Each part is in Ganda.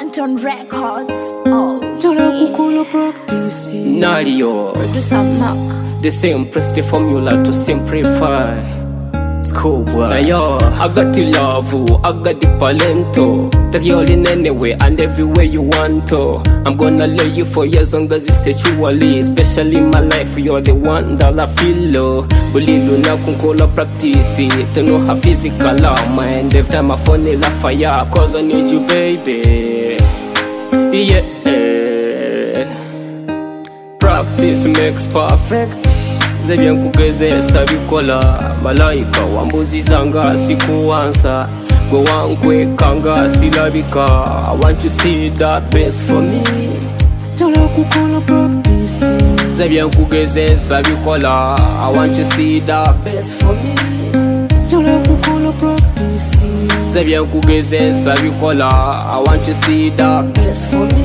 Phantom Records. Oh, Nario, producer Mark. the same press the formula to simplify. It's cool, boy. Yo, I got the love, I got the palento. That you're in anywhere and everywhere you want to. I'm gonna love you for years long as you sexually. Especially in my life, you're the one that I feel low. Believe you now can call up practice it. To know how physical mind. Every time I phone it like fire, cause I need you, baby. Yeah. Practice makes perfect. Zebya nkugezesa bikola malaika wambuzi zanga sikuwansa gwe wankwekanga silabika. I want to see that best for me. Chala kukola practice. Zebya nkugezesa bikola I want to see that best for me. Chala kukola practice. Zebya nkugezesa bikola I want to see that best for me.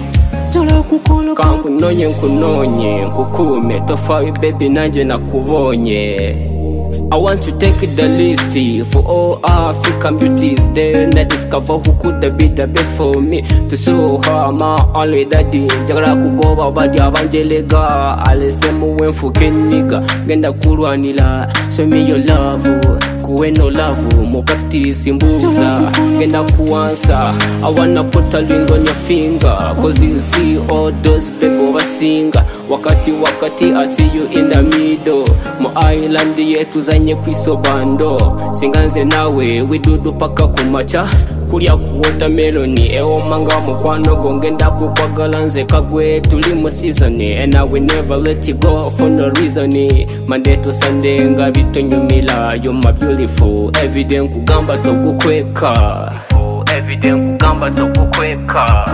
Kankunonye nkunonye nkukume tofawi baby nanje nakubonye. I want to take the list for all African beauties. Then I discover who could be the best for me. To show her my only daddy. Jagala kugoba badi abanjelega. Alesemu wenfuke nigga. Genda kurwanila. Show me your love. Kuwe no love. Mo practice mbuza. Genda kuansa. I wanna put a ring on your finger. Cause you see all those people wasinga. Wakati I see you in the middle. Mo island yetu zanye kwisobando. Singanze nawe widudu paka kumacha. Kulya kuwatermeloni ewo manga mukwano gongenda kukwagala nze kagwe tuli mu season. And I will never let you go for no reason. Monday to Sunday nga bitonyumila. You're my beautiful. Everyday nkugamba tokukweka. Everyday nkugamba tokukweka.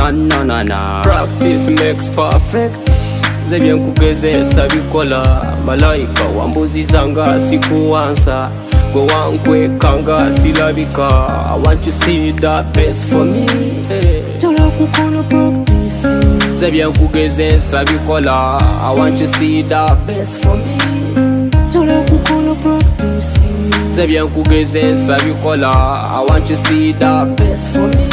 Na practice makes perfect. Zebya nkugezesa bikola malaika wambuzi zanga sikuwansa gwe wankwekanga silabika. I want to see that best for me. Chala kukola practice. Zebya nkugezesa bikola I want to see that best for me. Chala kukola practice. Zebya nkugezesa bikola I want to see that best for me.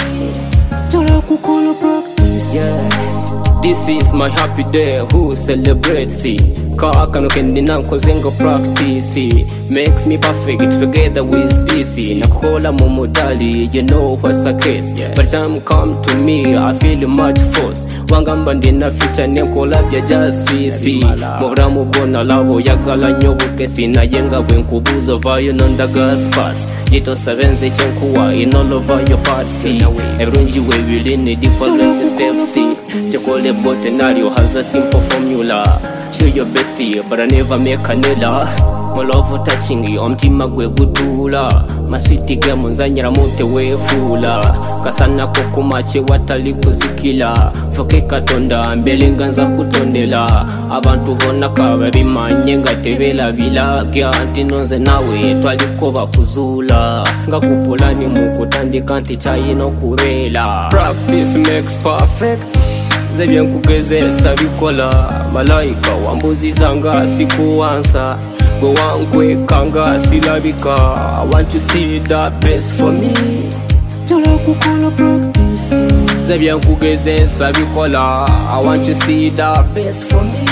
Chala kukola practice. Yeah. This is my happy day, who celebrates it. Kaka no kendi nankozenga practice. Makes me perfect together with easy. Nakukola momodali, you know what's the case. But time come to me, I feel much force. Wangamba ndina future nekola bya justice. Moramu bona labo yagala nyobukesi. Na yenga wenkubuzo vayo nonda gas pass. Yito savenze chenkuwa in all over your parts. Everunji we will in different steps. Chekole botenario has a simple formula. Show your bestie, but I never make a nilla. My love touching you, omtima gwe gudula. Maswiti gemu nzanyira mute wefula. Kasana kukumache watali kuzikila. Foke katonda, mbelenga nza kutondela. Abantu bonaka babimanye nga tebela bilagya. Antinonze nawe, twalikoba kuzula. Nga kupulani mukutandika nti chayino kurela. Practice makes perfect. Zebya nkugezesa bikola malaika wambuzi zanga sikuwansa gwe wankwekanga silabika. I want to see that best for me. Chala kukola practice. Zebya nkugezesa bikola I want to see that best for me.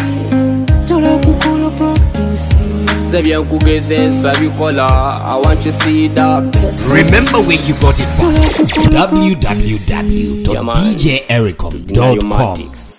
Chala kukola practice. Zebya nkugezesa bikola I want to see that best for me. Remember where you got it from. www.djericom.com